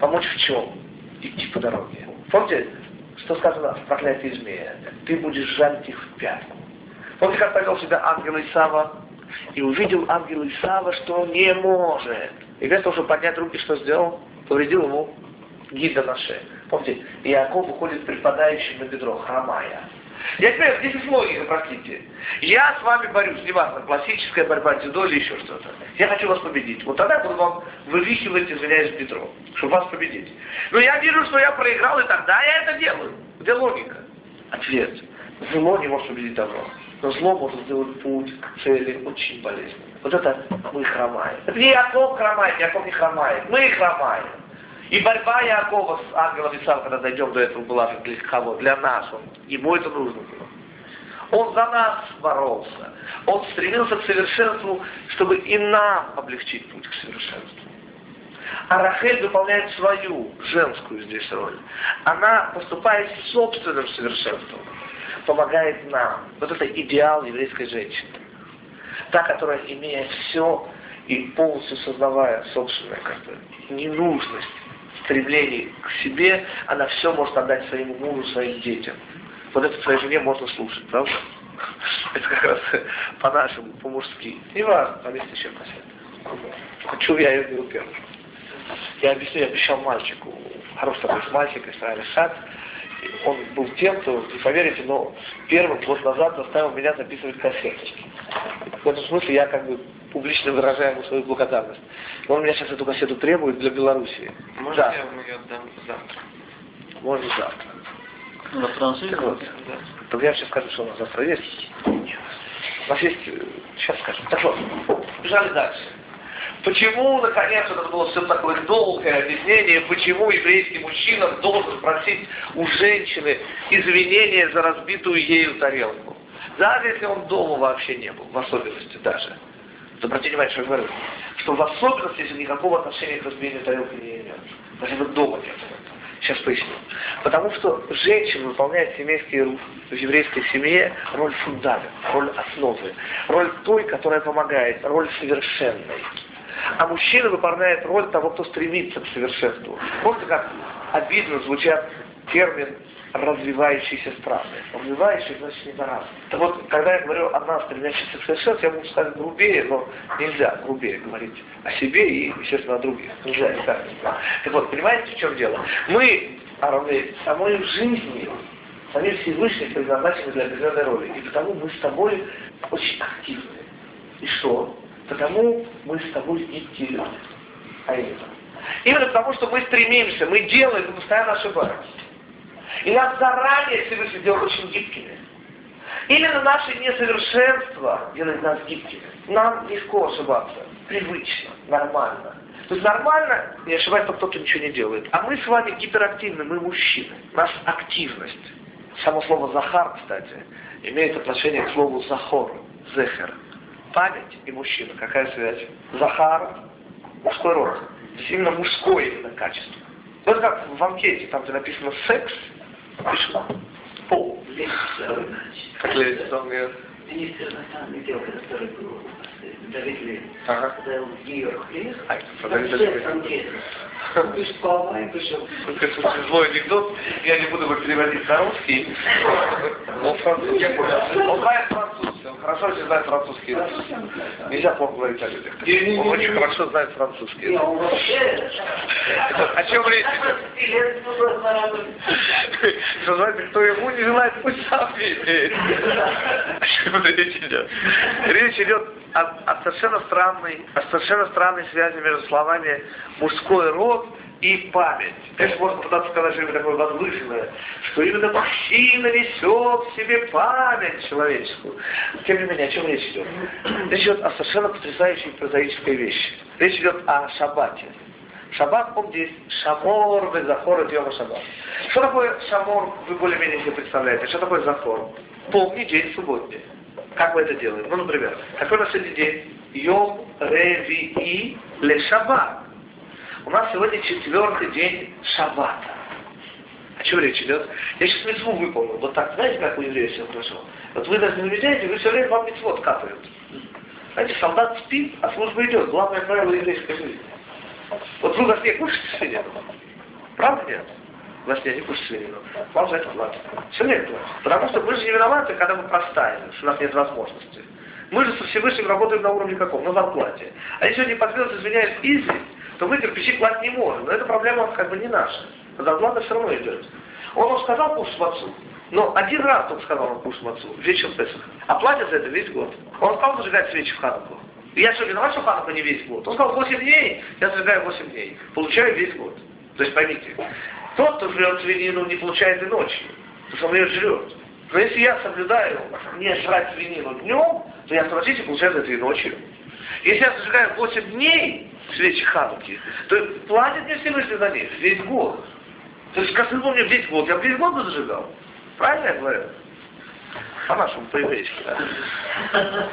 Помочь в чем? Идти по дороге. Помните, что сказано в проклятии змея? Ты будешь жалить их в пятку. Помните, как повел себя ангел Исава? И увидел ангел Исава, что он не может. И вместо того, чтобы поднять руки, что сделал? Повредил ему гида на шее. Помните, Иаков уходит припадающим на бедро, хромая. Я теперь, здесь есть логика, простите. Я с вами борюсь, неважно, классическая борьба, дзюдо или еще что-то. Я хочу вас победить. Вот тогда я буду вам вывихивать, извиняюсь, бедро, чтобы вас победить. Но я вижу, что я проиграл, и тогда я это делаю. Где логика? Ответ. Зло не может победить добро. Но зло может сделать путь к цели очень болезненным. Вот это мы хромаем. Это не Иаков хромает, Иаков не хромает. Мы хромаем. И борьба Иакова с ангелом Исава, когда дойдем до этого, была для кого? Для нас. Ему это нужно было. Он за нас боролся. Он стремился к совершенству, чтобы и нам облегчить путь к совершенству. А Рахель выполняет свою женскую здесь роль. Она поступает с собственным совершенством. Помогает нам. Вот это идеал еврейской женщины. Та, которая, имея все и полностью сознавая собственную ненужность, стремлений к себе, она все может отдать своему мужу, своим детям. Вот это своей жене можно слушать, правда? Это как раз по-нашему, по-мужски. Не важно, повесить еще кассету. Хочу, я ее беру первым. Я обещал мальчику, хороший такой мальчик, Исраиль Сад. Он был тем, кто, не поверите, но первым год назад заставил меня записывать кассеты. В этом смысле я как бы публично выражаю ему свою благодарность. Он меня сейчас эту кассету требует для Белоруссии. Можно да. я вам ее отдам завтра? Можно завтра. На французском? Вот. Да. Только я сейчас скажу, что у нас завтра есть. Нет. У нас есть... Сейчас скажу. Так вот, побежали дальше. Почему, наконец, это было все такое долгое объяснение, почему еврейский мужчина должен просить у женщины извинения за разбитую ею тарелку? Даже если он дома вообще не был, в особенности даже. Обратите внимание, что я говорю. Что в особенности, если никакого отношения к разбиению тарелки не имеет. Даже если дома нет. Сейчас поясню. Потому что женщина выполняет в еврейской семье роль фундамента, роль основы, роль той, которая помогает, роль совершенной. А мужчина выполняет роль того, кто стремится к совершенству. Помните, как обидно звучат термин развивающиеся страны. Развивающие, значит, не по-разному. Так вот, когда я говорю о нас, стремящихся к совершенству, я могу сказать грубее, но нельзя грубее говорить о себе и, естественно, о других. Нельзя, никак нельзя. Так вот, понимаете, в чем дело? Мы, самой жизни, сами Всевышний предназначены для определенной роли. И потому мы с тобой очень активны. И что? Потому мы с тобой и теряем. А именно потому, что мы стремимся, мы делаем, мы постоянно ошибаемся. И нас заранее Всевышний делает очень гибкими. Именно наше несовершенство делает нас гибкими. Нам легко ошибаться. Привычно, нормально. То есть нормально, не ошибается тот, кто ничего не делает. А мы с вами гиперактивны, мы мужчины. Наша активность. Само слово «захар», кстати, имеет отношение к слову «захор», «зехер». Память и мужчина. Какая связь? Захар, мужской род. Сильно мужское именно качество. Вот как в анкете, там где написано «секс», пишут «пол». Как Левицкий говорит. Министр иностранных дел, который был Давид Левин, Ага. когда он в Нью-Йорк приехал, пришел. Злой анекдот, я не буду его переводить на русский. Он французский. Он знает французский, он хорошо очень знает французский язык. Нельзя плохо говорить о людях. Он очень хорошо знает французский язык. О чем речь идет? Что знаете, кто ему не желает, пусть сам видит. О чем речь идет? Речь идет о совершенно странной связи между словами «мужской род» и «память». Конечно, можно пытаться сказать что-нибудь такое возвышенное, что именно мужчина несет в себе память человеческую. Тем не менее, о чем речь идет? Речь идет о совершенно потрясающей прозаической вещи. Речь идет о шаббате. Шаббат, помните, есть шамор, захор и йома шаббат. Что такое шамор, вы более-менее себе представляете? Что такое захор? Помни день субботний. Как мы это делаем? Ну, например, какой у нас сегодня день? Йом Ревии ле Шаббат. У нас сегодня 4-й день Шаббата. О чем речь идет? Я сейчас митцву выполнил. Вот так, знаете, как у евреев все хорошо? Вот вы даже не уезжаете, вы все время вам митцвот капают. Знаете, солдат спит, а служба идет. Главное правило еврейской жизни. Вот вы во сне кушаете сегодня? Правда нет? Во сне не кушать свинину. Вам за это платят. Все время платят. Потому что мы же не виноваты, когда мы проставили, что у нас нет возможности. Мы же со Всевышним работаем на уровне каком? На зарплате. А если он не подвез, извиняюсь, изи, то мы кирпичи класть не можем. Но эта проблема как бы не наша. Зарплата все равно идет. Он сказал кушать мацу, но один раз он сказал он кушать мацу, вечер Песаха. А платят за это весь год. Он сказал зажигать свечи в Хануку. И я что, виноват, что Ханука не весь год? Он сказал 8 дней, я зажигаю 8 дней. Получаю весь год. То есть поймите, тот, кто жрет свинину, не получает и ночью. Потому что он ее жрет. Но если я соблюдаю не жрать свинину днем, то я автоматически получаю за это и ночью. Если я зажигаю 8 дней свечи Хануки, то платит мне Всевышний за них весь год. То есть, как вы мне весь год, я весь год бы зажигал. Правильно я говорю? По-нашему, по-еврейски, да?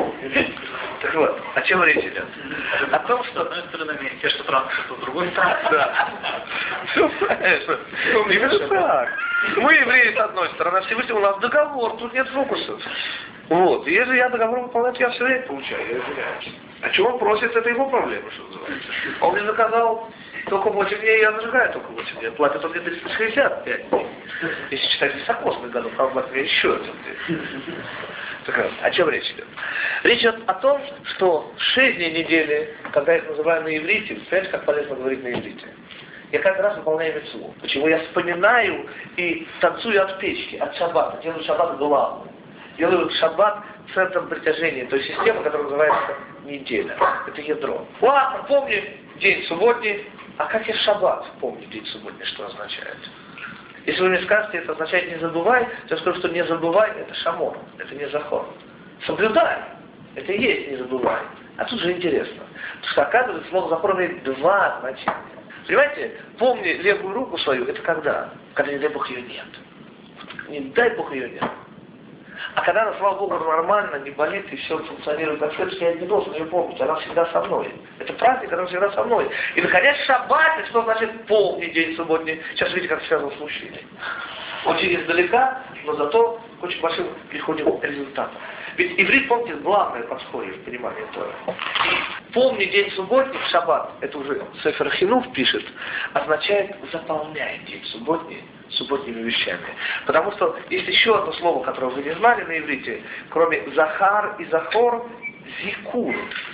Так вот, о чем речь идет? О том, что... С одной стороны, те, что транспорт, с другой стороны. Да. Все правильно. Именно так. Мы евреи с одной стороны, а Всевышний у нас договор, тут нет фокусов. Вот. И если я договор выполнять, я все время получаю, я извиняюсь. А чего он просит, это его проблема, что называется. Он мне заказал только 8 дней, я зажигаю только 8 дней. Платят он мне 365 дней. Если считать високосный году, правда, мне еще один день. Так, о чем речь идет? Речь идет о том, что 6 дней недели, когда я их называю на иврите, представляете, как полезно говорить на иврите? Я каждый раз выполняю мицву. Почему? Я вспоминаю и танцую от печки, от шаббата. Делаю шаббат главным. Делаю шаббат центром притяжения, то есть система, которая называется неделя. Это ядро. Ладно, помню день субботний. А как я шаббат помню день субботний, что означает? Если вы мне скажете, это означает не забывай, то я скажу, что не забывай, это шамор, это не захор. Соблюдай, это и есть не забывай. А тут же интересно, потому что оказывается, слово захор имеет 2 значения. Понимаете, помни левую руку свою, это когда? Когда, не дай Бог, ее нет. Не дай Бог, ее нет. А когда она, слава Богу, нормально, не болит и все функционирует как следует, я не должен ее помнить, она всегда со мной. Это праздник, она всегда со мной. И, наконец, шаббат, что значит помни день субботний. Сейчас видите, как связано с мужчиной. Очень издалека, но зато к очень большим приходим результатам. Ведь иврит, помните, главное подспорье в понимании Торы. Помни день субботний, шаббат, это уже Сефер Хинух пишет, означает заполняй день субботний субботними вещами. Потому что есть еще одно слово, которое вы не знали на иврите, кроме захар и захор, зикур.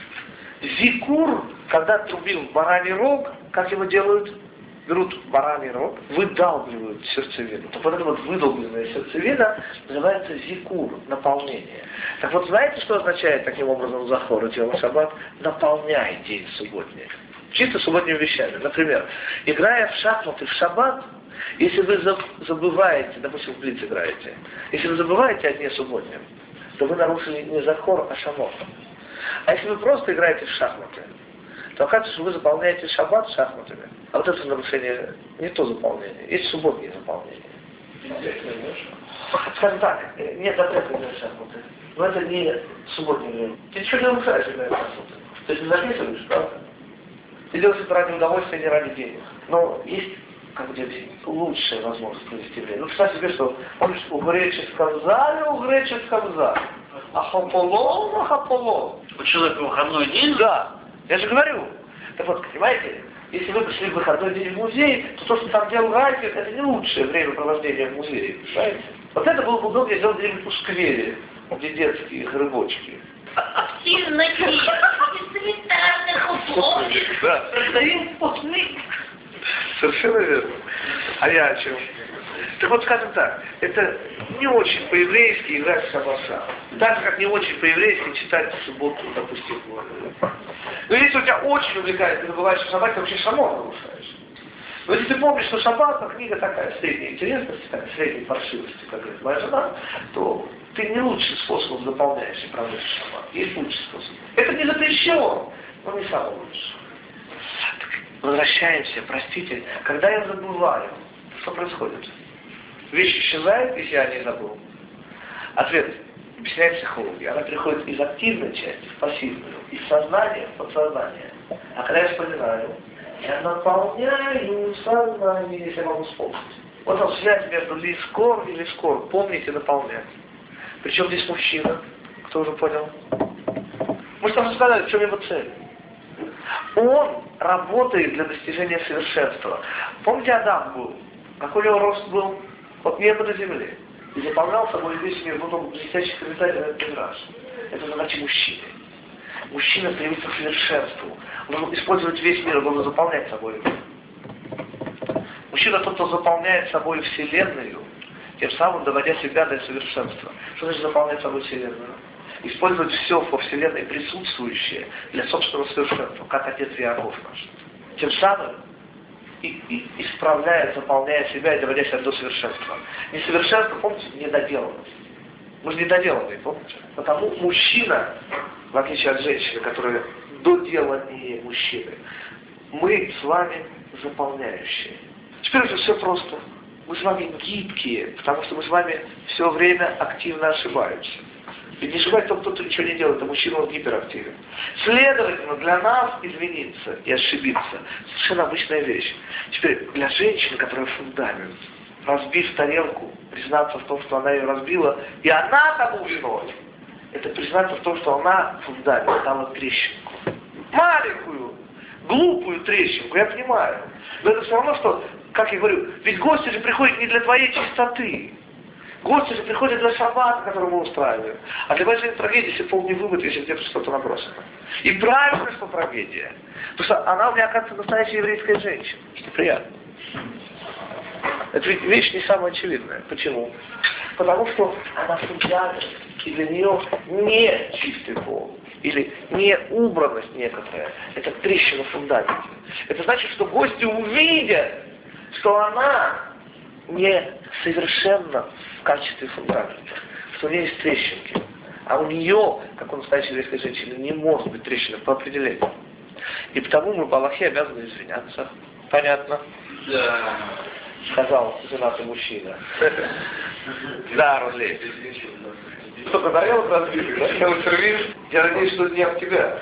Зикур, когда трубил бараний рог, как его делают? Берут бараний рог, выдалбливают сердцевину. То вот эта вот выдолбленная сердцевина называется зикур, наполнение. Так вот, знаете, что означает таким образом захор и тело шаббат? Наполняй день субботний. Чисто субботними вещами. Например, играя в шахматы в шаббат, если вы забываете, допустим, в блиц играете, если вы забываете о дне субботнем, то вы нарушили не захор, а шамор. А если вы просто играете в шахматы, то оказывается, что вы заполняете шаббат шахматами. А вот это нарушение не то заполнение, есть субботнее заполнение. Скажем так, нет запрета играть в шахматы, но это не субботнее время. Ты ничего не нарушаешь, играя в шахматы. То есть не записываешь, правда? Ты делаешь это ради удовольствия, не ради денег. Но есть, как бы объяснить, лучшая возможность провести время. Ну, представь себе, что, помнишь, у греческого зала, а хаполон. У человека выходной день? Да, я же говорю. Так вот, понимаете, если вы пришли в выходной день в музей, то что там делал Райфер, это не лучшее времяпровождение в музее, понимаете? Вот это было бы удобнее сделать где-нибудь в сквере, где детские грибочки. Активные санитарных условиях. Да. Продаем вкусный. Совершенно верно. А я о чем? Так вот, скажем так, это не очень по-еврейски играть в шабаша. Так же, как не очень по-еврейски читать в субботу, допустим. Но если у тебя очень увлекает, ты забываешь о шаббате, ты вообще шамор нарушаешь. Но если ты помнишь, что шаббат, то книга такая средней интересности, такая средней паршивости, как говорит моя жена, то ты не лучшим способом заполняешь и проводишь шаббат. Есть лучший способ. Это не запрещено, но не самый лучший. Возвращаемся, простите, когда я забываю, что происходит? Вещь исчезает, если я не забыл. Ответ объясняет психология. Она переходит из активной части в пассивную, из сознания в подсознание. А когда я вспоминаю, я наполняю сознание, если я могу вспомнить. Вот он связь между лискор и лискор. Помните, наполнять. Причем здесь мужчина. Кто уже понял? Мы же там сказали, в чем его цель. Он работает для достижения совершенства. Помните, Адам был? Какой у него рост был? От неба до земли. И заполнял собой весь мир. Потом блестящий комментарий на этот раз. Это задача мужчины. Мужчина стремится к совершенству. Он должен использовать весь мир, он должен заполнять собой мир. Мужчина тот, кто заполняет собой Вселенную, тем самым доводя себя до совершенства. Что значит заполнять собой Вселенную? Использовать все во Вселенной присутствующее для собственного совершенства, как отец Иаков наш. Тем самым исправляя, заполняя себя и доводя себя до совершенства. Несовершенство, помните, недоделанность. Мы же недоделанные, помните? Потому мужчина, в отличие от женщины, которая доделаннее мужчины, мы с вами заполняющие. Теперь уже все просто. Мы с вами гибкие, потому что мы с вами все время активно ошибаемся. Ведь не ошибается тот, кто ничего не делает, а мужчина он гиперактивен. Следовательно, для нас извиниться и ошибиться совершенно обычная вещь. Теперь для женщины, которая фундамент, разбив тарелку, признаться в том, что она ее разбила, и она тому виной, это признаться в том, что она фундамент дала трещинку. Маленькую, глупую трещинку, я понимаю. Но это все равно, что, как я говорю, ведь гости же приходят не для твоей чистоты. Гости же приходят для шаббата, который мы устраиваем. А для большой трагедии, если пол не вымыт, если где-то что-то набросано. И правильно, что трагедия. Потому что она у меня, оказывается, настоящая еврейская женщина. Что приятно. Это ведь вещь не самая очевидная. Почему? Потому что она фундамент, и для нее не чистый пол. Или не убранность некоторая. Это трещина в фундаменте. Это значит, что гости увидят, что она не совершенно в качестве фундамента, что у нее есть трещинки. А у нее, как у настоящей еврейской женщины, не может быть трещинок по определению. И потому мы по Аллахе обязаны извиняться. Понятно? Да. Сказал женатый мужчина. Да, Рулей. Что-то тарелок разбили, да? Я сервис. Я надеюсь, что это не от тебя.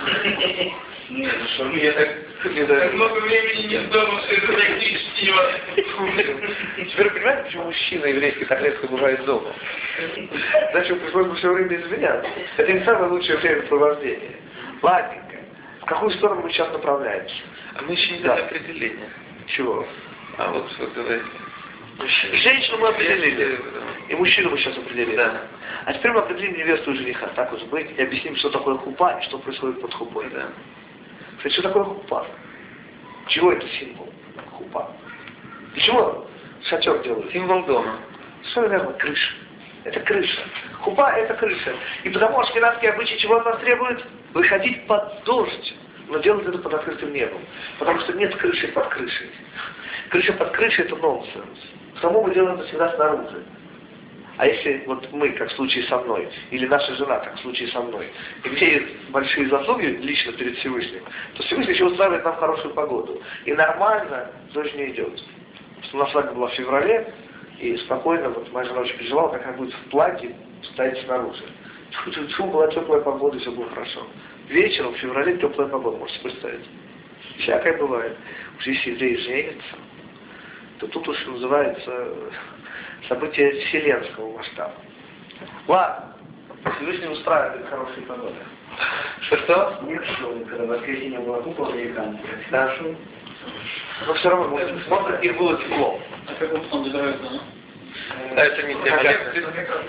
Нет, что я так много времени не дома, что это практически невозможно. Теперь понимаете, почему мужчина еврейский так редко бывает дома? Значит, приходится все время извиняться. Это не самое лучшее времяпровождение. Ладненько. В какую сторону мы сейчас направляемся? А мы еще не дали определения. Чего? А вот что говорите. Женщину мы определили. И мужчину мы сейчас определили. Да. А теперь мы определим невесту и жениха. Так уж быть. И объясним, что такое хупа и что происходит под хупой. Да. Кстати, что такое хупа? Чего это символ? Хупа. Для чего шатер делают? Символ дома. Что верно? Крыша. Это крыша. Хупа это крыша. И потому ашкеназские обычаи чего от нас требуют? Выходить под дождь. Но делать это под открытым небом. Потому что нет крыши под крышей. Крыша под крышей это нонсенс. Потому мы делаем это всегда снаружи. А если вот мы, как в случае со мной, или наша жена, как в случае со мной, имеет большие заслуги лично перед Всевышним, то Всевышний еще устраивает нам хорошую погоду. И нормально дождь не идет. Потому что у нас с вами была в феврале, и спокойно, вот моя жена очень переживала, как она будет в платье стоять снаружи. Была теплая погода, и все было хорошо. Вечером, в феврале, теплая погода, можете представить. Всякое бывает. Уж если евреи женятся, то тут уж называется событие вселенского масштаба. Ладно, Всевышний устраивает хорошие погоды. Что? Нет, что когда в воскресенье была купа американцев. Да. Но все равно, смотрят, их было тепло. А как он добирается, ну? Да, это не тема лекции.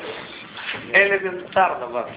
Элементарно вообще.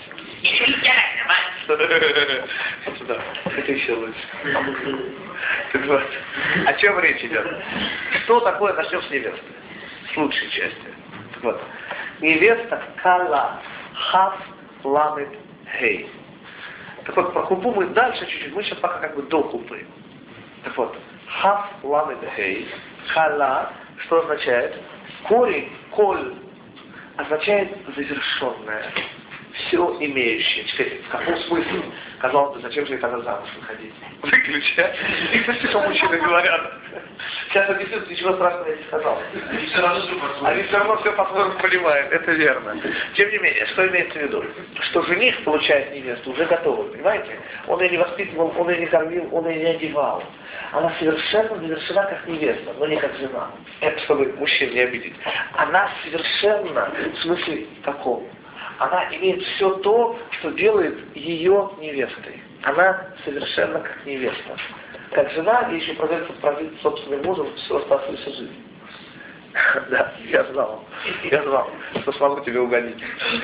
Сюда. Это еще лучше. Так вот. О чем речь идет? Что такое начнем с невесты? С лучшей части. Так вот. Невеста кала. Хав ламет хей. Так вот, про хупу мы дальше чуть-чуть. Мы сейчас пока как бы до хупы. Так вот. Хав ламет хей. Кала. Что означает? Корень, коль, означает завершенное. Все имеющее. Теперь, в каком смысле? Казалось бы, зачем же тогда замуж выходить? Выключать. И слышите, что мужчины говорят? Сейчас объясню, ничего страшного я не сказал. Они все равно все по-своему понимают, это верно. Тем не менее, что имеется в виду? Что жених получает невесту уже готовую, понимаете? Он ее не воспитывал, он ее не кормил, он ее не одевал. Она совершенно завершена как невеста, но не как жена. Это чтобы мужчин не обидеть. Она совершенно, в смысле каком? Она имеет все то, что делает ее невестой. она совершенно как невеста. Как жена, ей еще придется прожить с собственным мужем всю оставшуюся жизнь. Да, я знал, что смогу тебе угодить.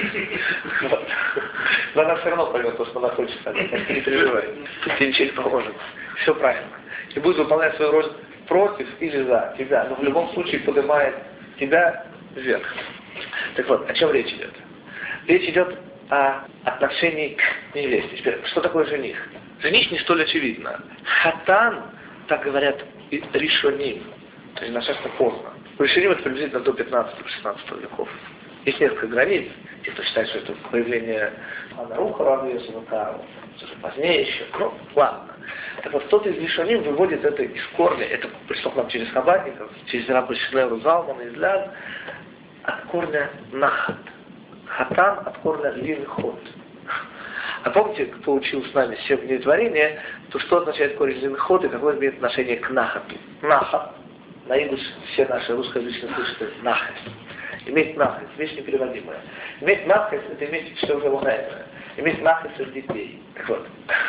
Но она все равно поймет то, что она хочет сказать. Так не переживай. Тут тебе ничего не поможет. Все правильно. И будет выполнять свою роль против или за тебя. Но в любом случае поднимает тебя вверх. Так вот, о чем речь идет? Речь идет о отношении к невесте. Теперь, что такое жених? Жених не столь очевидно. Хатан, так говорят, ришоним. То есть достаточно поздно. Решением это приблизительно до 15-16 веков. Есть несколько границ. Те, кто считает, что это появление Анаруха Равеса, уже позднее еще. Ну, ладно. Так вот, кто-то из Решоним выводит это из корня. Это пришло к нам через Хабадников, через Рабби Шлеру Залмана из Ляд. От корня Нахат. Хатан от корня Линхот. А помните, кто учил с нами 7 дней творения, то что означает корень Линхот и какое имеет отношение к Нахату? Нахат. На идыш все наши русскоязычные слышат нахес. Иметь нахес, вещь непереводимая. Иметь нахес, это иметь все желаемое. Иметь нахес от детей. Так вот.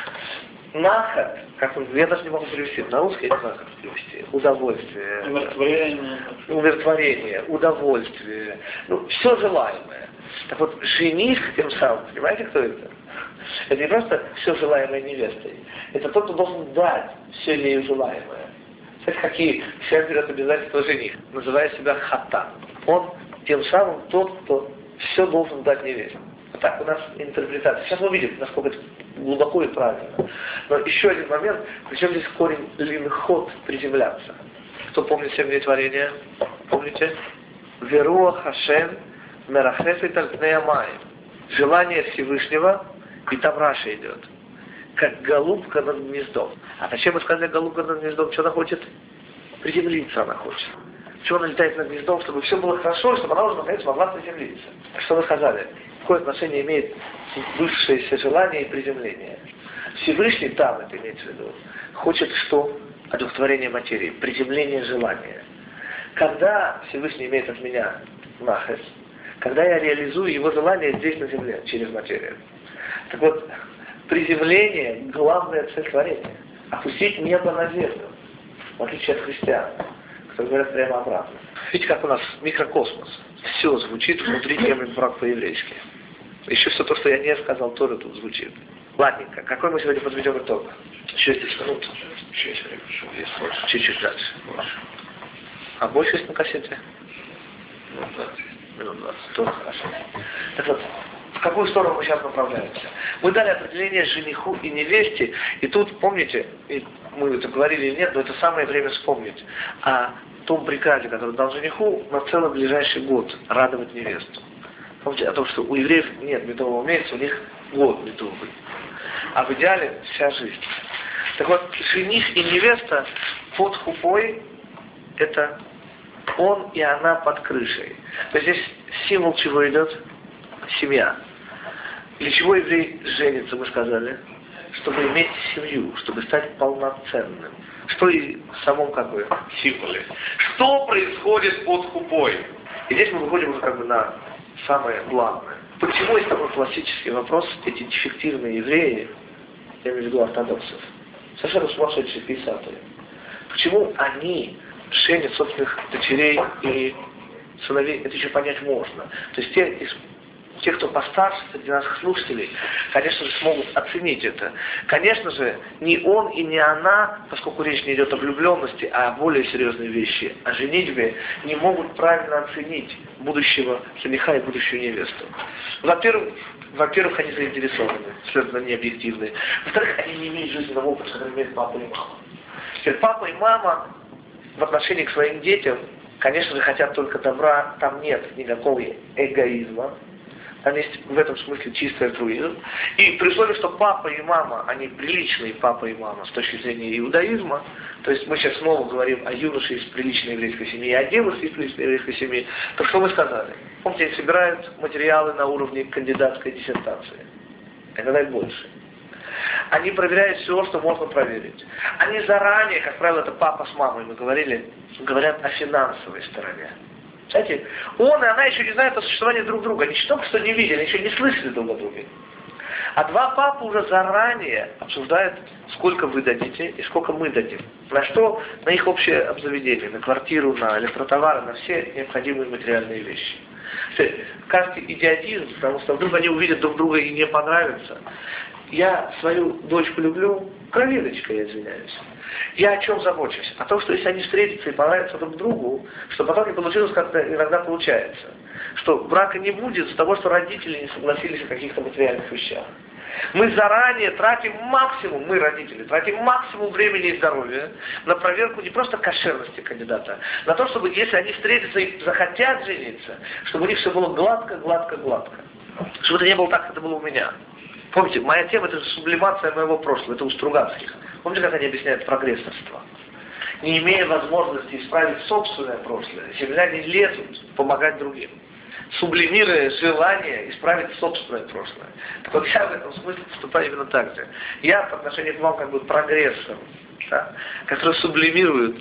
Нахат, как я даже не могу перевести на русский, я не знаю, как перевести. Удовольствие. Умиротворение, удовольствие. Ну, все желаемое. Так вот, жених тем самым, понимаете, кто это? Это не просто все желаемое невестой. Это тот, кто должен дать все ей желаемое. Знаете, какие все берет обязательства жених, называя себя хатан. Он тем самым тот, кто все должен дать невесте. Вот так у нас интерпретация. Сейчас мы увидим, насколько это глубоко и правильно. Но еще один момент, причем здесь корень линхот, приземляться. Кто помнит 7 дней творения? Помните? Веруа Хашем мерахефет аль-пней амаим. Желание Всевышнего, и там Раша идет. Как голубка над гнездом. А зачем мы сказали голубка над гнездом? Что она хочет? Приземлиться она хочет. Чего она летает над гнездом? Чтобы все было хорошо, чтобы она уже наконец могла приземлиться. Что вы сказали? Какое отношение имеет высшееся желание и приземление? Всевышний там, это имеется в виду, хочет что? Одухотворение материи, приземление желания. Когда Всевышний имеет от меня нахес, когда я реализую его желание здесь на земле, через материю. Так вот, приземление – главная цель творения. Опустить небо на землю. В отличие от христиан, которые говорят прямо обратно. Видите, как у нас микрокосмос. Все звучит внутри темы брак по-еврейски. Еще все то, что я не сказал, тоже тут звучит. Ладненько. Какой мы сегодня подведем итог? Еще 10 минут. Чуть-чуть дальше. А больше есть на кассете? Минут 20. Тоже хорошо. Так вот. В какую сторону мы сейчас направляемся? Мы дали определение жениху и невесте, и тут, помните, и мы это говорили или нет, но это самое время вспомнить о том приказе, который дал жениху на целый ближайший год радовать невесту. Помните о том, что у евреев нет медового месяца, у них год медовый. А в идеале вся жизнь. Так вот, жених и невеста под хупой – это он и она под крышей. То есть здесь символ чего идет? Семья. Для чего еврей женится, мы сказали? Чтобы иметь семью, чтобы стать полноценным. Что и в самом как бы символе. Что происходит под хупой? И здесь мы выходим уже как бы на самое главное. Почему есть такой классический вопрос, эти дефективные евреи, я имею в виду ортодоксов, совершенно сумасшедшие писатели, почему они женят собственных дочерей или сыновей, это еще понять можно. То есть те, кто постарше среди наших слушателей, конечно же, смогут оценить это. Конечно же, ни он и не она, поскольку речь не идет о влюбленности, а о более серьезной вещи, о женитьбе, не могут правильно оценить будущего жениха и будущую невесту. Во-первых, они заинтересованы, следовательно, не объективны. Во-вторых, они не имеют жизненного опыта, который имеют папа и мама. Теперь папа и мама в отношении к своим детям, конечно же, хотят только добра, там нет никакого эгоизма. Там есть в этом смысле чистый альтруизм. И при условии, что папа и мама, они приличные папа и мама с точки зрения иудаизма, то есть мы сейчас снова говорим о юноше из приличной еврейской семьи и о девушке из приличной еврейской семьи, то что мы сказали? Помните, они собирают материалы на уровне кандидатской диссертации. Иногда и больше. Они проверяют все, что можно проверить. Они заранее, как правило, это папа с мамой, мы говорили, говорят о финансовой стороне. Знаете, он и она еще не знают о существовании друг друга. Они только что не видели, еще не слышали друг о друге. А два папы уже заранее обсуждают, сколько вы дадите и сколько мы дадим. На что? На их общее обзаведение, на квартиру, на электротовары, на все необходимые материальные вещи. Кажется идиотизм, потому что вдруг они увидят друг друга и не понравится. Я свою дочку люблю, кровиночка, я извиняюсь. Я о чем забочусь? О том, что если они встретятся и понравятся друг другу, что потом не получилось, как иногда получается. Что брака не будет из-за того, что родители не согласились о каких-то материальных вещах. Мы заранее тратим максимум, мы, родители, тратим максимум времени и здоровья на проверку не просто кошерности кандидата, на то, чтобы, если они встретятся и захотят жениться, чтобы у них все было гладко, гладко, гладко. Чтобы это не было так, как это было у меня. Помните, моя тема — это сублимация моего прошлого, это у Стругацких. Помните, как они объясняют прогрессорство? Не имея возможности исправить собственное прошлое, земляне лезут помогать другим, сублимируя желание исправить собственное прошлое. Так вот я в этом смысле поступаю именно так же. Я по отношению к вам как бы прогрессор, да, который сублимирует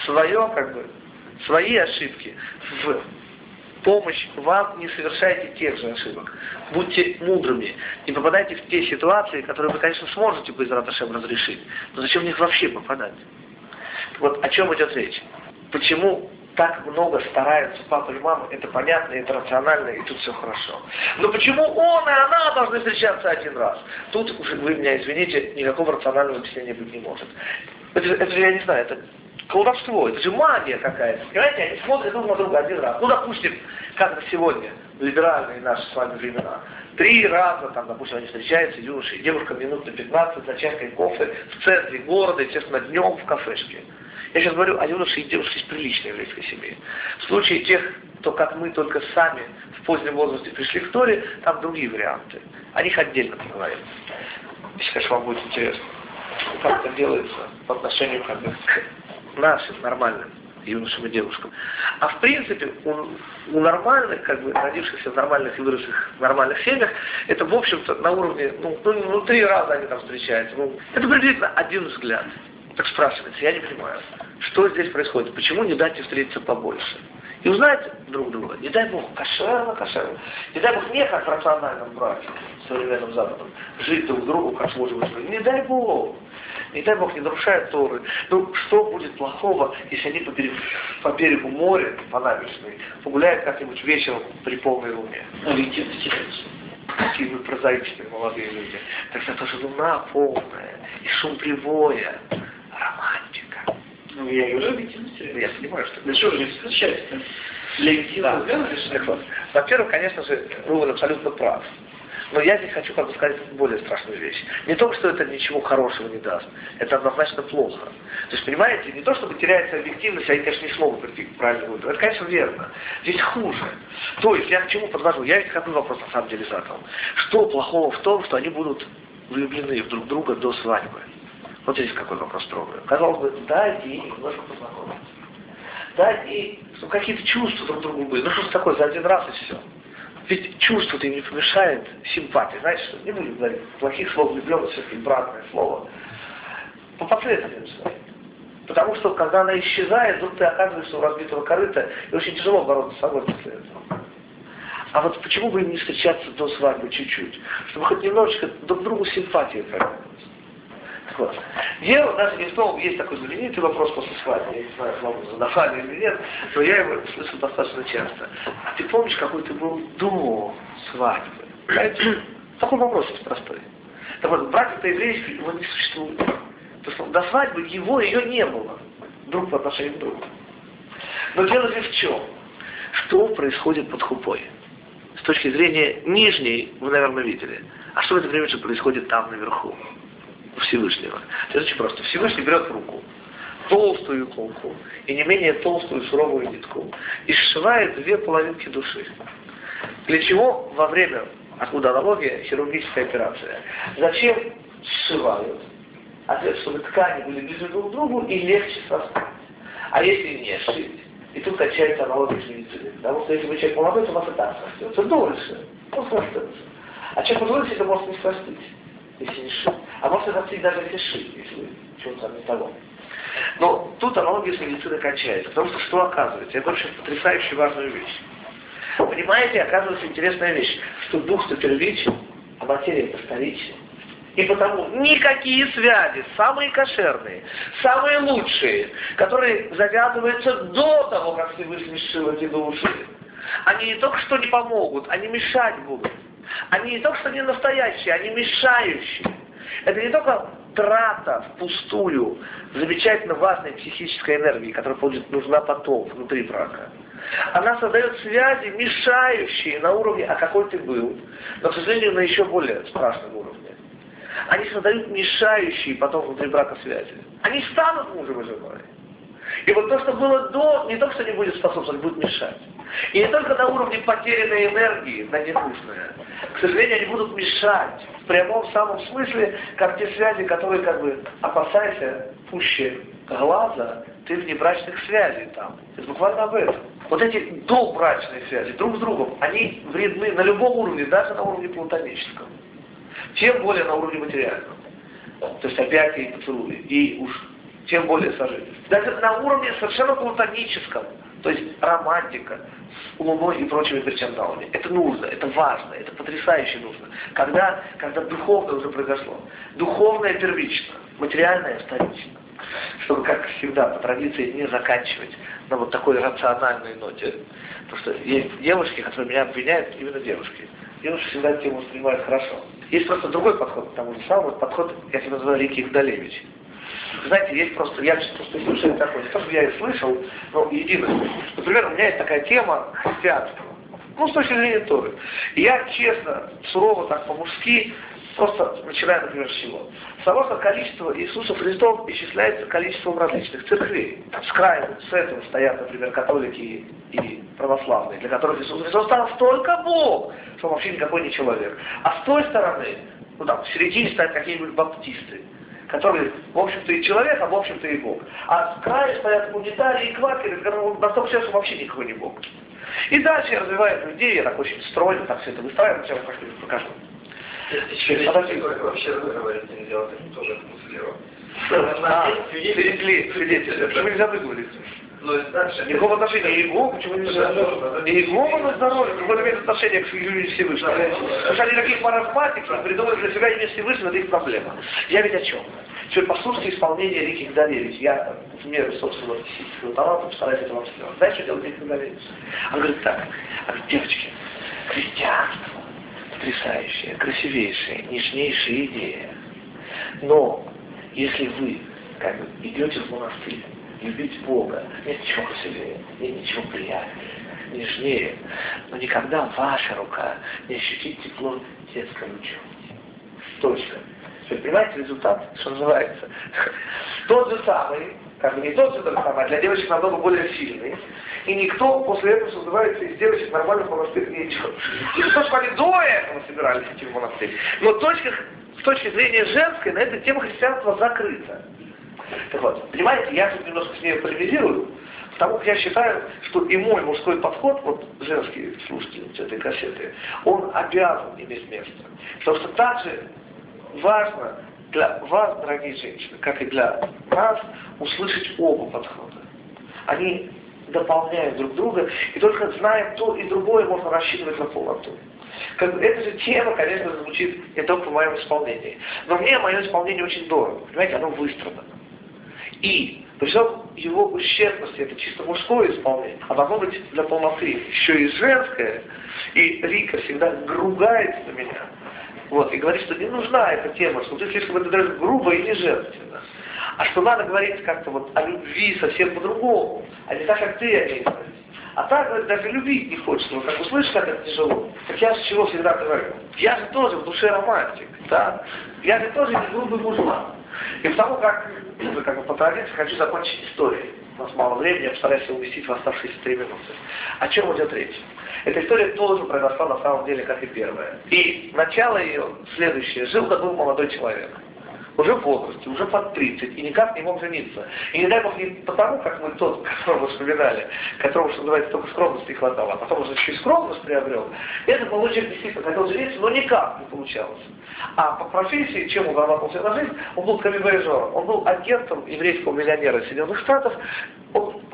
свои ошибки в помощь вам, не совершайте тех же ошибок. Будьте мудрыми. Не попадайте в те ситуации, которые вы, конечно, сможете без Раташем разрешить. Но зачем в них вообще попадать? Вот о чем идет речь. Почему так много стараются папа и мама, это понятно, это рационально, и тут все хорошо. Но почему он и она должны встречаться один раз? Тут уже, вы меня извините, никакого рационального объяснения быть не может. Это же, я не знаю, это колдовство, это же магия какая-то. Понимаете, они смотрят друг на друга один раз. Ну, допустим, как это сегодня, в либеральные наши с вами времена. 3 раза, там, допустим, они встречаются, юноша и девушка, минут на 15 за чашкой кофе в центре города, естественно, днем в кафешке. Я сейчас говорю о юноше и девушке из приличной еврейской семьи. В случае тех, кто, как мы, только сами в позднем возрасте пришли к Торе, там другие варианты. О них отдельно поговорим. Если, конечно, вам будет интересно, как это делается по отношению как бы, к нашим нормальным юношам и девушкам. А в принципе, у нормальных, как бы, родившихся в нормальных и выросших в нормальных семьях, это, в общем-то, на уровне, 3 раза они там встречаются. Это приблизительно один взгляд. Так спрашивается, я не понимаю, что здесь происходит, почему не дать им встретиться побольше? И узнать друг друга, не дай Бог, кошерно. Не дай Бог не как в рациональном браке, в современном Западном, жить друг другу, как с мужем и женой. Не дай Бог, не нарушая Торы. Ну, что будет плохого, если они по берегу моря, по набережной, погуляют как-нибудь вечером при полной луне? Объективно теряется. Какие вы прозаичные молодые люди. Тогда тоже луна полная, и шум прибоя, романтика. Ну, я и уже объективно теряюсь. Я понимаю, что... Да что же не встречается? Для объективного взгляда решено. Во-первых, конечно же, Рувен абсолютно прав. Но я здесь хочу, как бы сказать, более страшную вещь. Не то, что это ничего хорошего не даст. Это однозначно плохо. То есть, понимаете, не то, чтобы теряется объективность, они, конечно, не смогут прийти к правильному выводу. Это, конечно, верно. Здесь хуже. То есть, я к чему подвожу? Я ведь какой вопрос на самом деле задал. Что плохого в том, что они будут влюблены в друг друга до свадьбы? Вот здесь какой вопрос трогаю. Казалось бы, дайте ей немножко познакомиться. Дайте ей, чтобы какие-то чувства друг другу были. Ну, что такое, за один раз и все. Ведь чувство-то им не помешает симпатии. Знаете что? Не будем говорить плохих слов, влюбленность, все-таки братное слово. По последствиям своим. Потому что, когда она исчезает, вдруг ты оказываешься у разбитого корыта, и очень тяжело бороться с собой после этого. А вот почему бы им не встречаться до свадьбы чуть-чуть? Чтобы хоть немножечко друг другу симпатии проявилась. Так вот. Дело даже не в том, есть такой знаменитый вопрос после свадьбы, я не знаю, вам задавали или нет, но я его слышу достаточно часто. А ты помнишь, какой ты был до свадьбы? Знаете, такой вопрос очень простой. Так вот, брак-то еврейский, его не существует. То есть до свадьбы ее не было. Друг по отношению к другу. Но дело же в чем? Что происходит под хупой? С точки зрения нижней, вы, наверное, видели. А что в это время же происходит там наверху? Всевышнего. Это очень просто. Всевышний берет руку, толстую иголку и не менее толстую суровую нитку, и сшивает 2 половинки души. Для чего во время, откуда аналогия, хирургическая операция? Зачем сшивают? Ответ, чтобы ткани были ближе друг к другу и легче создать. А если не сшить? И тут качается аналогия с медициной. Потому что если вы человек молодой, то у вас и так срастется. Дольше. Он срастется. А человек пожилой, это может не срастить, если не шить. А может срастить даже если шить, если вы чего-то не того. Но тут аналогия с медициной качается. Потому что оказывается? Я говорю сейчас потрясающую важную вещь. Понимаете, оказывается интересная вещь, что дух, что первичен, а материя это вторично. И потому никакие связи, самые кошерные, самые лучшие, которые завязываются до того, как Всевышний сшил эти души, они не только что не помогут, они мешать будут. Они не только что не настоящие, они мешающие. Это не только трата впустую замечательно важной психической энергии, которая будет нужна потом, внутри брака. Она создает связи, мешающие на уровне, а какой ты был, но, к сожалению, на еще более страшном уровне. Они создают мешающие потом внутри брака связи. Они станут мужем и женой. И вот то, что было до, не только что не будет способствовать, будет мешать. И не только на уровне потерянной энергии, на ненужное. К сожалению, они будут мешать в прямом самом смысле, как те связи, которые как бы опасайся пуще глаза, ты внебрачных связей там. Это буквально об этом. Вот эти добрачные связи друг с другом, они вредны на любом уровне, даже на уровне платоническом. Тем более на уровне материальном. То есть опять и поцелуи, и уж тем более сожительство. Даже на уровне совершенно платоническом, то есть романтика с луной и прочими причиндалами. Это нужно, это важно, это потрясающе нужно. Когда духовное уже произошло. Духовное первично, материальное вторично. Чтобы, как всегда, по традиции не заканчивать на вот такой рациональной ноте. Потому что есть девушки, которые меня обвиняют, именно девушки. Девушки всегда тему воспринимают хорошо. Есть просто другой подход к тому же самому, вот подход, я его называю Рики Вдалевич. Знаете, есть просто, я просто слышал такое, не то, что я и слышал, но единое. Например, у меня есть такая тема христианства. Ну, с точки зрения Торы. И я честно, сурово, так по-мужски, просто начинаю, например, с чего? С того, что количество Иисусов Христов исчисляется количеством различных церквей. С краю, с этого стоят, например, католики и православные, для которых Иисус Христос стал столько Бог, что вообще никакой не человек. А с той стороны, ну там, в середине стоят какие-нибудь баптисты, которые, в общем-то, и человек, а в общем-то и Бог. А с краю стоят унитарии и квакеры, которые настолько все, что вообще никакой не Бог. И дальше я развиваю людей, я так очень стройно, так все это выстраиваю, сейчас я вам покажу. Подожди, вообще разговаривать нельзя, вот это тоже отмыслировал. Свидетели, почему нельзя выговорить? Никакого отношения и Богу, почему нельзя? И Богу на здоровье, какое имеет отношение к Юрию Всевышнему. Потому что они такие маразматики, придумали для себя имя Всевышнего, это их проблема. Я ведь о чем? Теперь послушайте исполнение Рики Вдалевич. Я в меру собственного психического таланта постараюсь это вам сделать. Знаете, что делает Рики Вдалевич? Он говорит так, девочки, христианство потрясающая, красивейшая, нежнейшая идея. Но если вы как бы идете в монастырь, любить Бога, нет ничего красивее, нет ничего приятнее, нежнее, но никогда ваша рука не ощутит тепло детской ручонки. Точка. Вы понимаете результат, что называется? Тот же самый, как бы не тот же самый, а для девочек намного более сильный. И никто после этого, что называется, из девочек нормально в монастырь не идет. Не то, что они до этого собирались идти в монастырь. Но с точки зрения женской, на эту тему христианства закрыто. Так вот, понимаете, я тут немножко с ней полемизирую, потому что я считаю, что и мой мужской подход, вот женский слушатель этой кассеты, он обязан иметь место. Потому что также важно для вас, дорогие женщины, как и для нас, услышать оба подхода. Они дополняют друг друга, и только зная то и другое, можно рассчитывать на полноту. Эта же тема, конечно, звучит не только в моем исполнении. Но мне мое исполнение очень дорого. Понимаете, оно выстрадано. И при всем его ущербности, это чисто мужское исполнение, а должно быть для полноты еще и женское. И Рика всегда ругается на меня. Вот, и говорит, что не нужна эта тема, что ты слишком это даже грубо и не женственно. А что надо говорить как-то вот о любви совсем по-другому, а не так, как ты о ней говоришь. А так, говорит, даже любить не хочется. Вот как услышишь, как это тяжело. Так я с чего всегда говорю? Я же тоже в душе романтик, да? Я же тоже не грубый мужлан. И потому как бы по традиции хочу закончить историей. У нас мало времени, я постараюсь уместить в оставшиеся 3 минуты. О чем идет речь? Эта история тоже произошла на самом деле, как и первая. И начало ее следующее. Жил-был молодой человек. Уже в возрасте, уже под 30, и никак не мог жениться. И не дай Бог не потому, как мы тот, которого вспоминали, которого, что называется, только скромности не хватало, а потом уже еще и скромность приобрел. Этот молодой человек действительно хотел жениться, но никак не получалось. А по профессии, чем он зарабатывал на жизнь, он был камевояжером, он был агентом еврейского миллионера из Соединенных Штатов, он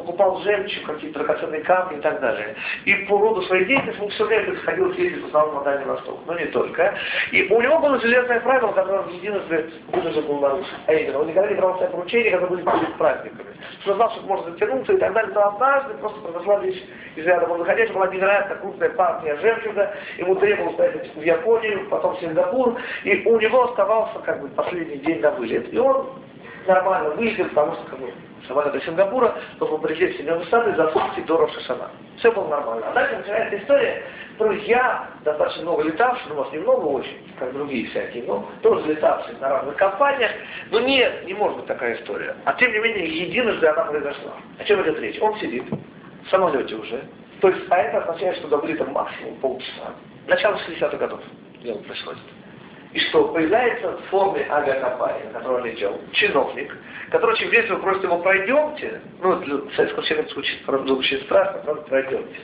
покупал жемчуг, какие-то драгоценные камни и так далее. И по роду своей деятельности он все время ходил съездить в основном на Дальний Восток, но не только. И у него было железное правило, которое он единожды вынужден был нарушить. А именно, он никогда не брал себя поручения, когда были перед праздниками. Что знал, что можно затянуться и так далее, но однажды просто произошла вещь из ряда вон выходящая, была невероятно крупная партия жемчуга, ему требовалось поехать в Японию, потом в Сингапур, и у него оставался как бы последний день на вылет. И он нормально вылетел, потому что самолет до Сингапура, должен прилететь в Соединенные Штаты за сутки до Рош-ха-Шана. Все было нормально. А дальше начинается история, которую я, достаточно много летавший, ну, может, немного очень, как другие всякие, но тоже летавший на разных компаниях, но нет, не может быть такая история. А тем не менее, единожды она произошла. О чем идет речь? Он сидит в самолете уже, то есть, а это означает, что до вылета максимум полчаса. Начало 60-х годов дело происходит. И что появляется в форме авиакомпании, на которой он летел, чиновник, который очень весело просит его: пройдемте. Ну, для советского человека звучит, правда, очень страшно, правда, пройдемте.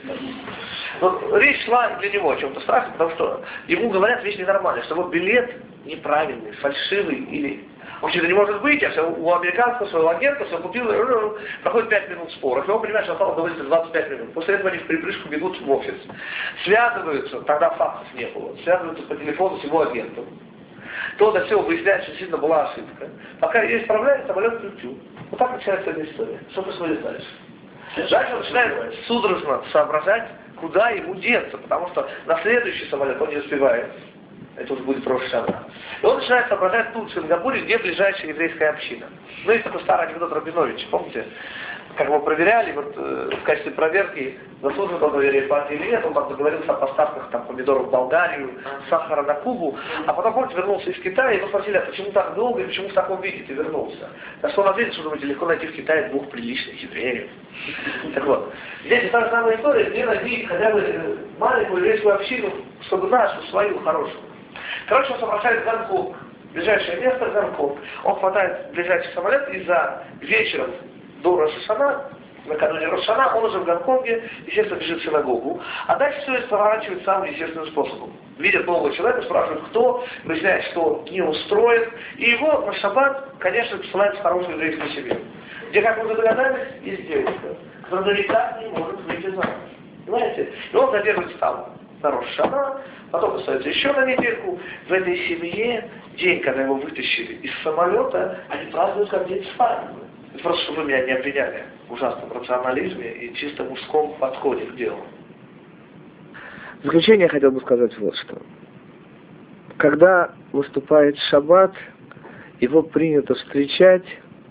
Но речь шла для него о чем-то страшном, потому что ему говорят вещь ненормальная, что вот билет неправильный, фальшивый или... В общем-то, не может быть, а все у американского своего агента все купил, проходит 5 минут споров, и он понимает, что осталось до вылета 25 минут. После этого они в припрыжку бегут в офис. Связываются, тогда фактов не было, связываются по телефону с его агентом. То до всего выясняется, что действительно была ошибка. Пока есть проблема, самолет летю. Вот так начинается эта история. Что происходит дальше? Дальше он начинает судорожно соображать, куда ему деться, потому что на следующий самолет он не успевает. Это уже будет Рош-ха-Шана. И он начинает соображать тут, в Сингапуре, где ближайшая еврейская община. Ну, есть такой старый анекдот Рабиновича, помните? Как его проверяли, вот в качестве проверки, заслуживает он доверие партии или нет, он там договорился о поставках там, помидоров в Болгарию, сахара на Кубу, а потом, помните, вернулся из Китая, и его спросили: а почему так долго и почему в таком виде ты вернулся? На что он ответил, что, думаете, легко найти в Китае 2 приличных евреев. Так вот, здесь та же самая история, где найти хотя бы маленькую еврейскую общину, чтобы нашу, свою, хорошую. Короче, он соображает Гонконг, ближайшее место Гонконг. Он хватает ближайший самолет, и за вечером до Рош-ха-Шана, накануне Рош-ха-Шана, он уже в Гонконге, естественно, бежит в синагогу. А дальше все это поворачивает самым естественным способом. Видят нового человека, спрашивают, кто, выясняет, что он не устроен, и его на шаббат, конечно, посылают в хорошую еврейскую семью. Где, как вы догадались, есть девушка, которая никак не может выйти замуж. Понимаете? И он задерживается там на Рош-ха-Шана, потом остается еще на недельку. В этой семье день, когда его вытащили из самолета, они празднуют как день свадьбы. Это просто, чтобы вы меня не обвиняли в ужасном рационализме и чисто мужском подходе к делу. В заключение я хотел бы сказать вот что. Когда выступает шаббат, его принято встречать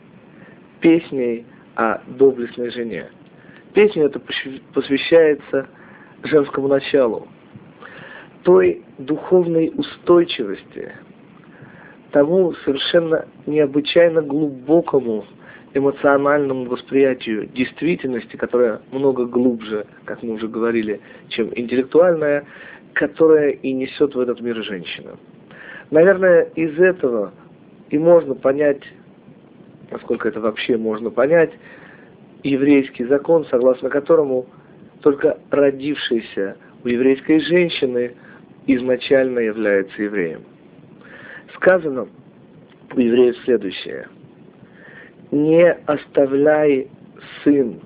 песней о доблестной жене. Песня эта посвящается женскому началу, той духовной устойчивости, тому совершенно необычайно глубокому эмоциональному восприятию действительности, которая много глубже, как мы уже говорили, чем интеллектуальная, которая и несет в этот мир женщина. Наверное, из этого и можно понять, насколько это вообще можно понять, еврейский закон, согласно которому только родившийся у еврейской женщины изначально является евреем. Сказано у евреев следующее: «Не оставляй, сын,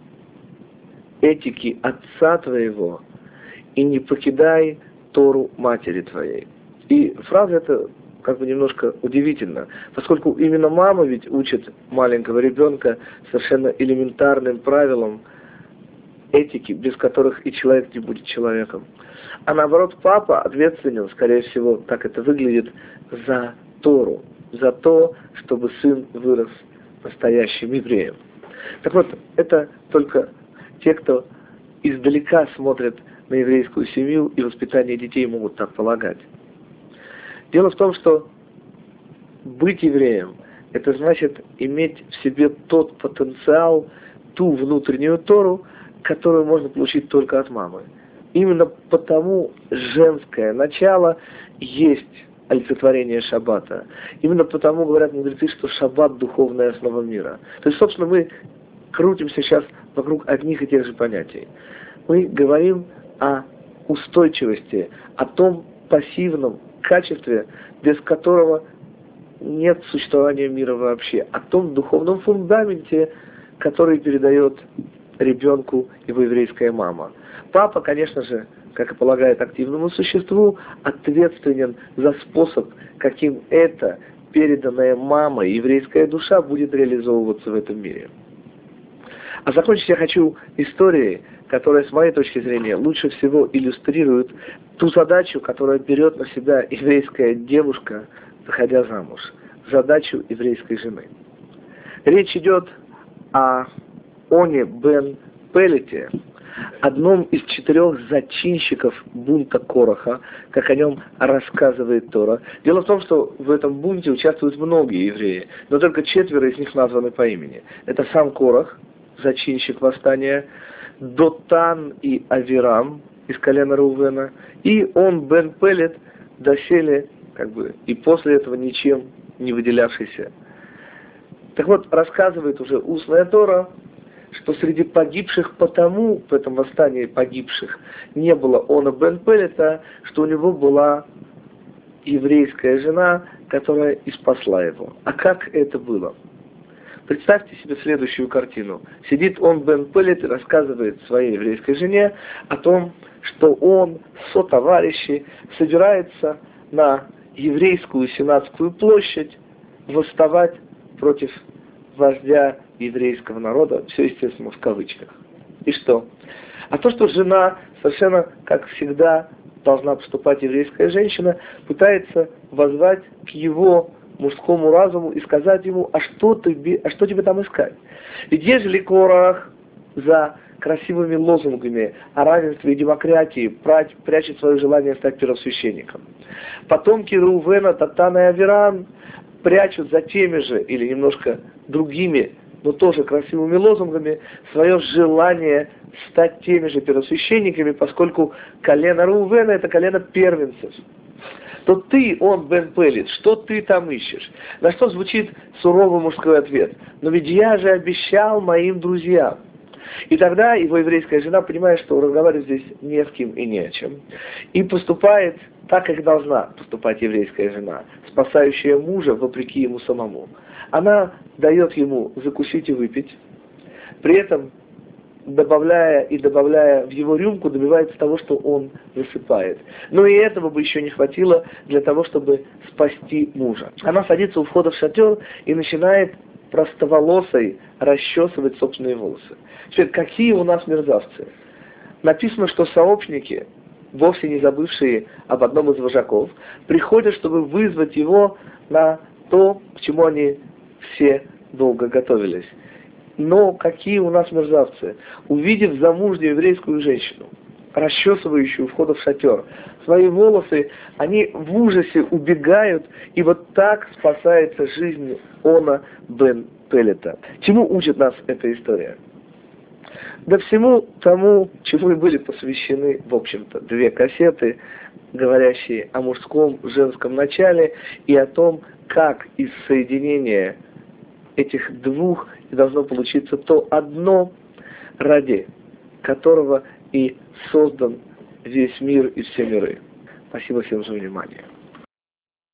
этики отца твоего, и не покидай Тору матери твоей». И фраза эта как бы немножко удивительна, поскольку именно мама ведь учит маленького ребенка совершенно элементарным правилам этики, без которых и человек не будет человеком. А наоборот, папа ответственен, скорее всего, так это выглядит, за Тору, за то, чтобы сын вырос настоящим евреем. Так вот, это только те, кто издалека смотрят на еврейскую семью и воспитание детей, могут так полагать. Дело в том, что быть евреем — это значит иметь в себе тот потенциал, ту внутреннюю Тору, которую можно получить только от мамы. Именно потому женское начало есть олицетворение шаббата. Именно потому говорят мудрецы, что шаббат — духовная основа мира. То есть, собственно, мы крутимся сейчас вокруг одних и тех же понятий. Мы говорим о устойчивости, о том пассивном качестве, без которого нет существования мира вообще, о том духовном фундаменте, который передает ребенку его еврейская мама. Папа, конечно же, как и полагает активному существу, ответственен за способ, каким эта переданная мамой еврейская душа будет реализовываться в этом мире. А закончить я хочу историей, которая, с моей точки зрения, лучше всего иллюстрирует ту задачу, которую берет на себя еврейская девушка, выходя замуж. Задачу еврейской жены. Речь идет о Оне бен Пелете, одном из 4 зачинщиков бунта Кораха, как о нем рассказывает Тора. Дело в том, что в этом бунте участвуют многие евреи, но только 4 из них названы по имени. Это сам Корах, зачинщик восстания, Дотан и Авирам из колена Рувена, и он бен Пелет, доселе, и после этого ничем не выделявшийся. Так вот, рассказывает уже устная Тора, что среди погибших потому, в этом восстании погибших, не было Она бен Пелета, что у него была еврейская жена, которая и спасла его. А как это было? Представьте себе следующую картину. Сидит он бен Пелет и рассказывает своей еврейской жене о том, что он, сотоварищи, собирается на еврейскую сенатскую площадь восставать против вождя еврейского народа, все, естественно, в кавычках. И что? А то, что жена, совершенно, как всегда, должна поступать еврейская женщина, пытается воззвать к его мужскому разуму и сказать ему, а что тебе там искать? Ведь ежели Корах за красивыми лозунгами о равенстве и демократии прячет свое желание стать первосвященником, потомки Рувена, Татана и Авирам прячут за теми же, или немножко другими, но тоже красивыми лозунгами, свое желание стать теми же первосвященниками, поскольку колено Рувена — это колено первенцев. То ты, он бен Пелет, что ты там ищешь? На что звучит суровый мужской ответ: но ведь я же обещал моим друзьям. И тогда его еврейская жена понимает, что разговаривать здесь не с кем и не о чем. И поступает так, как должна поступать еврейская жена, спасающая мужа вопреки ему самому. Она дает ему закусить и выпить, при этом добавляя в его рюмку, добивается того, что он засыпает. Но и этого бы еще не хватило для того, чтобы спасти мужа. Она садится у входа в шатер и начинает простоволосой расчесывать собственные волосы. Теперь, какие у нас мерзавцы? Написано, что сообщники, вовсе не забывшие об одном из вожаков, приходят, чтобы вызвать его на то, к чему они все долго готовились. Но какие у нас мерзавцы? Увидев замужнюю еврейскую женщину, расчесывающую у входа в шатер свои волосы, они в ужасе убегают, и вот так спасается жизнь Она бен Пелета. Чему учит нас эта история? Да всему тому, чему и были посвящены, в общем-то, 2 кассеты, говорящие о мужском, женском начале и о том, как из соединения этих 2 должно получиться то одно, ради которого и создан весь мир и все миры. Спасибо всем за внимание.